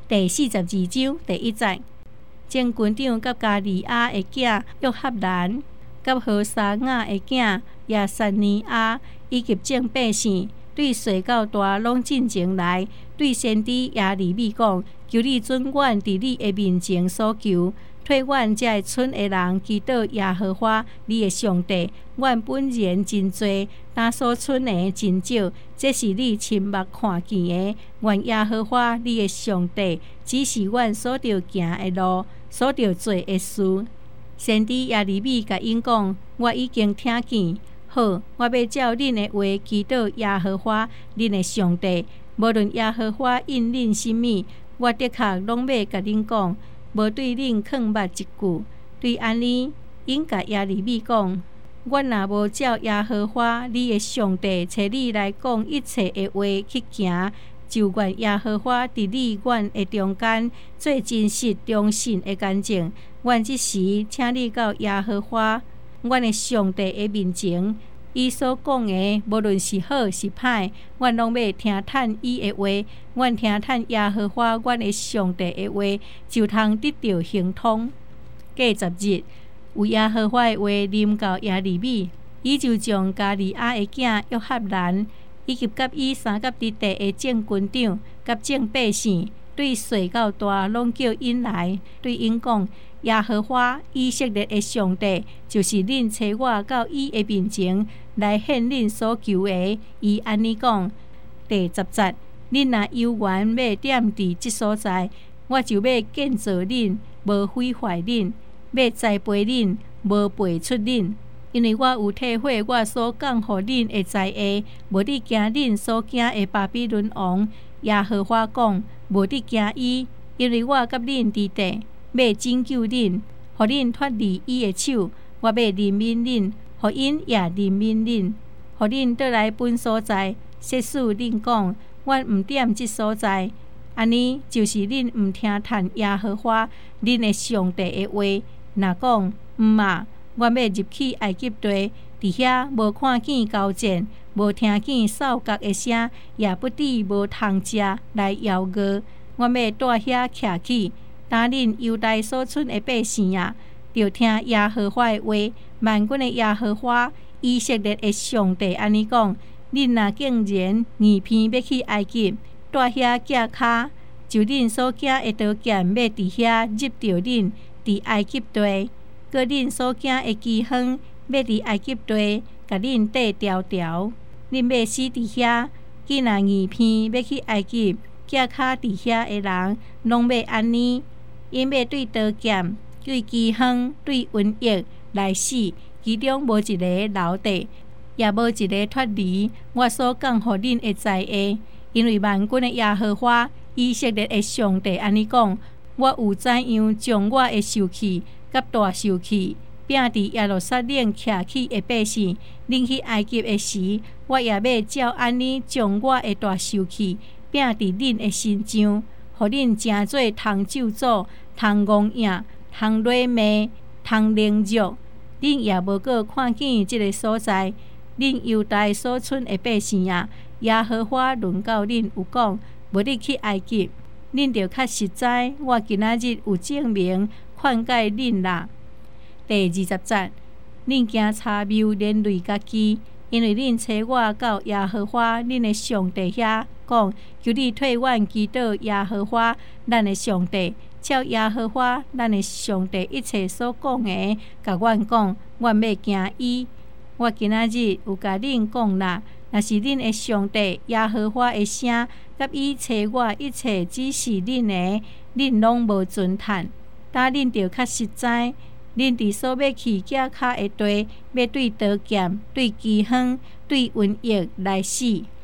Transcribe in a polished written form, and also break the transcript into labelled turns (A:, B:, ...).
A: 第42章第1節，前軍長甲加利亞的囝約合蘭，甲何沙雅的囝亞撒尼亞，以及眾百姓，對隨到大攏進前來，對先知耶利米講：求你准阮佇你的面前所求，替阮遮個村的人祈禱耶和華你的上帝。阮本然真多，但所剩的真少，這是你親目看見的。願耶和華你的上帝指示阮所着行的路，所着做的事。先知耶利米甲因講：我已經聽見，好，我要照恁的話祈禱耶和華恁的上帝。無論耶和華應恁什麼，我的確攏要甲恁講，無對恁囥捌一句。對安尼，因甲耶利米講：阮若無照耶和華你的上帝找你來講一切的話去行，就願耶和華佇你阮的中間做真實忠信的干淨。阮即時請你到耶和華阮的上帝的面前，伊所講的無論是好是歹，阮攏要聽嘆伊的話。阮聽嘆耶和華阮的上帝的話，就通得到亨通。40日，有耶和華的話臨到耶利米，伊就將加利亞的囝約合蘭，以及甲伊三甲之地的眾軍長甲眾百姓，對隨到大攏叫因來，對因講：耶和華以色列的上帝，就是恁找我到伊的面前來獻恁所求的。伊安尼講。第10節，恁若有緣要踮佇即所在，我就要建造恁，無毀壞恁；要栽培恁，無培出恁。因為我有體會我所講予恁的知識，無你驚恁所驚的巴比倫王。耶和華講：無你驚伊，因為我甲恁佇地，要拯救恁，予恁脫離伊的手。我要憐憫恁，予因也憐憫恁，予恁倒來本所在。說使恁講：阮毋踮即所在，安尼就是恁毋聽嘆耶和華恁的上帝的話。若講毋啊，我要入去埃及地，佇遐無看見交戰，無聽見哨角的聲，也不知無通食來邀餓。我要住遐徛起，但恁猶大所剩的百姓啊，就聽耶和華的話。萬軍的耶和華以色列的上帝安尼講：恁若竟然硬偏要去埃及，住遐架骹，就恁所驚的刀劍要佇遐入着恁，佇埃及地；閣恁所驚的饑荒要佇埃及地，甲恁缀條條。恁要死佇遐，既若硬偏要去埃及，架骹佇遐的人，攏要安尼，因要對刀劍、對饑荒、對瘟疫來死，其中無一個留地，也無一個脫離我所講予恁的知識。因為萬軍的耶和華以色列的上帝安尼講：我有怎樣將我的受氣甲大受氣摒佇耶路撒冷徛起的百姓，領去埃及的時，我也要照安尼將我的大受氣摒佇恁的身上，予恁誠做通咒詛、通誤影、通裸罵、通凌辱。恁也無閣看見即個所在。恁猶大所剩的百姓啊，耶和華論到恁有講：無你去埃及，恁就較實在。我今仔日有證明勸誡恁啦。第20節，恁驚差謬連累家己，因為恁找我到耶和華恁的上帝遐講：求你替阮祈禱耶和華咱的上帝，照耶和華咱的上帝一切所講的，甲阮講，阮要驚伊。我今仔日有甲恁講啦，若是恁的上帝耶和華的聲，甲伊找我一切指示恁的，恁攏無尊嘆。但恁着較實在，恁佇所要去架骹的地，要對刀劍、對饑荒、對瘟疫來死。